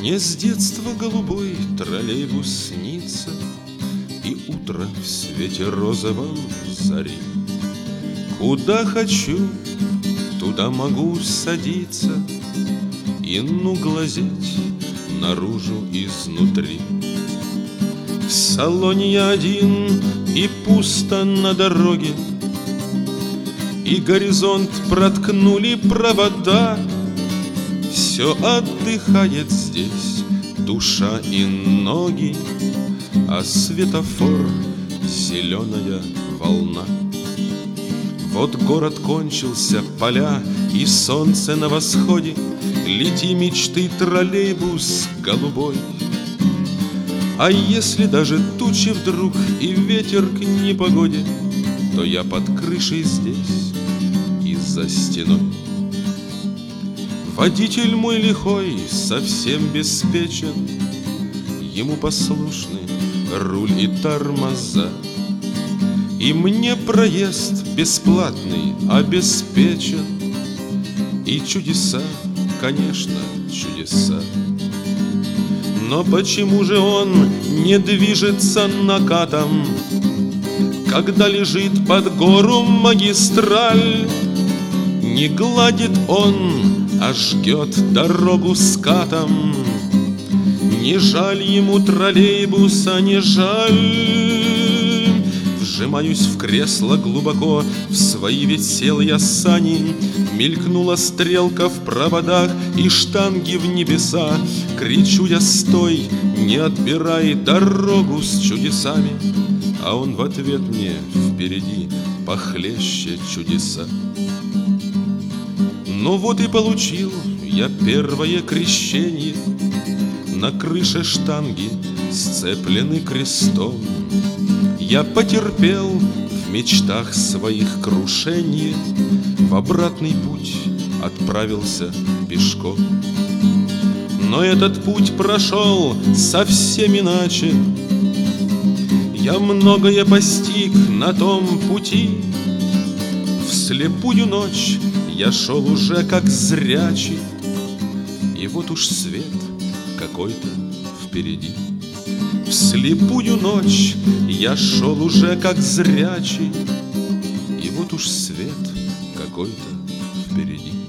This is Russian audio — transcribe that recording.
Мне с детства голубой троллейбус снится, и утро в свете розовом зари. Куда хочу, туда могу садиться и глазеть наружу изнутри. В салоне я один, и пусто на дороге, и горизонт проткнули провода. Все отдыхает здесь, душа и ноги, а светофор — зеленая волна. Вот город кончился, поля и солнце на восходе. Лети мечты, троллейбус голубой. А если даже тучи вдруг и ветер к непогоде, то я под крышей здесь и за стеной. Водитель мой лихой совсем беспечен, ему послушны руль и тормоза. И мне проезд бесплатный обеспечен, и чудеса, конечно, чудеса. Но почему же он не движется накатом, когда лежит под гору магистраль? Не гладит он, а жгет дорогу скатом. Не жаль ему троллейбуса, не жаль. Вжимаюсь в кресло глубоко, в свои веселые сани. Мелькнула стрелка в проводах и штанги в небеса. Кричу я: стой, не отбирай дорогу с чудесами. А он в ответ мне: впереди похлеще чудеса. Ну вот и получил я первое крещение. На крыше штанги сцеплены крестом. Я потерпел в мечтах своих крушение, в обратный путь отправился пешком. Но этот путь прошел совсем иначе. Я многое постиг на том пути. В слепую ночь я шел уже как зрячий, и вот уж свет какой-то впереди. В слепую ночь я шел уже как зрячий, и вот уж свет какой-то впереди.